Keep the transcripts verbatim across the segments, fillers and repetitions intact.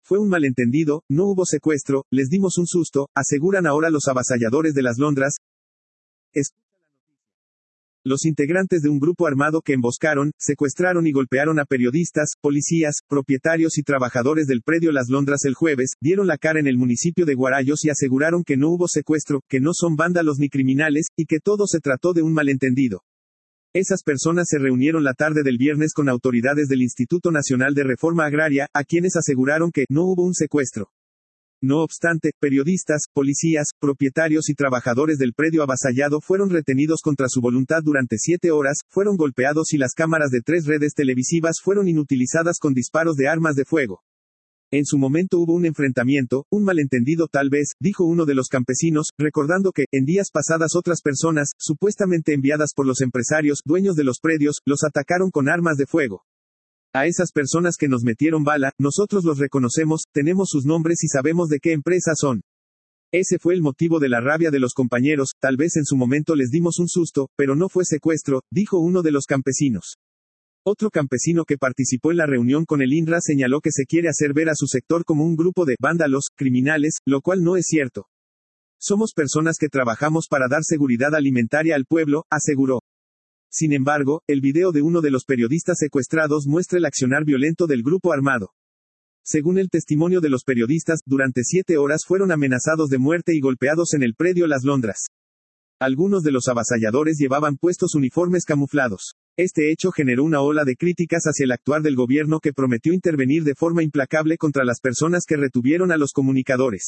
Fue un malentendido, no hubo secuestro, les dimos un susto, aseguran ahora los avasalladores de las Londras. Es Los integrantes de un grupo armado que emboscaron, secuestraron y golpearon a periodistas, policías, propietarios y trabajadores del predio Las Londras el jueves, dieron la cara en el municipio de Guarayos y aseguraron que no hubo secuestro, que no son vándalos ni criminales, y que todo se trató de un malentendido. Esas personas se reunieron la tarde del viernes con autoridades del Instituto Nacional de Reforma Agraria, a quienes aseguraron que no hubo un secuestro. No obstante, periodistas, policías, propietarios y trabajadores del predio avasallado fueron retenidos contra su voluntad durante siete horas, fueron golpeados y las cámaras de tres redes televisivas fueron inutilizadas con disparos de armas de fuego. En su momento hubo un enfrentamiento, un malentendido tal vez, dijo uno de los campesinos, recordando que, en días pasadas otras personas, supuestamente enviadas por los empresarios, dueños de los predios, los atacaron con armas de fuego. A esas personas que nos metieron bala, nosotros los reconocemos, tenemos sus nombres y sabemos de qué empresa son. Ese fue el motivo de la rabia de los compañeros, tal vez en su momento les dimos un susto, pero no fue secuestro, dijo uno de los campesinos. Otro campesino que participó en la reunión con el INRA señaló que se quiere hacer ver a su sector como un grupo de vándalos, criminales, lo cual no es cierto. Somos personas que trabajamos para dar seguridad alimentaria al pueblo, aseguró. Sin embargo, el video de uno de los periodistas secuestrados muestra el accionar violento del grupo armado. Según el testimonio de los periodistas, durante siete horas fueron amenazados de muerte y golpeados en el predio Las Londras. Algunos de los avasalladores llevaban puestos uniformes camuflados. Este hecho generó una ola de críticas hacia el actuar del gobierno que prometió intervenir de forma implacable contra las personas que retuvieron a los comunicadores.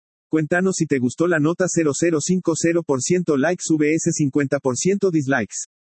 Cuéntanos si te gustó la nota. Cero cero cinco cero por ciento likes vs cincuenta por ciento dislikes.